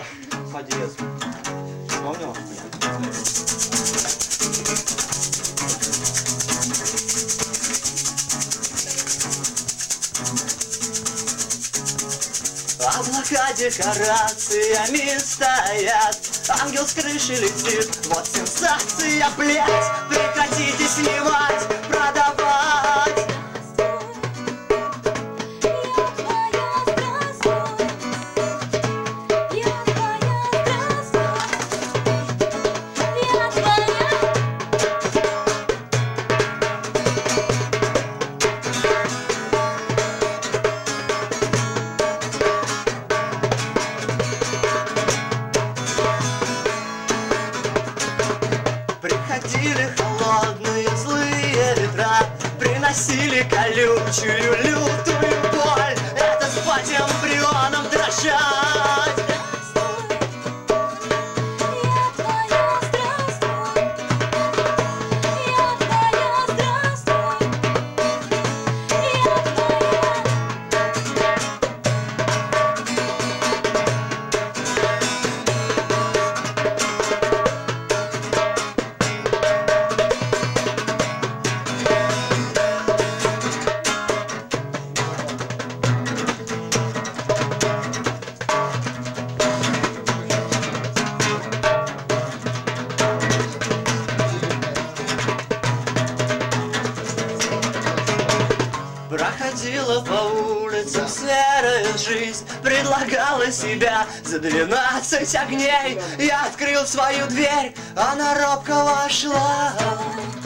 Фа диез. Вспомнил? Облака декорациями стоят, ангел с крыши летит, вот сенсация, блядь. Прекратите снимать, продавать. Приходили холодные злые ветра, приносили колючую лютую боль. Это спать эмбрионом дрожать. Проходила по улицам серая жизнь, предлагала себя за 12 огней. Я открыл свою дверь, она робко вошла.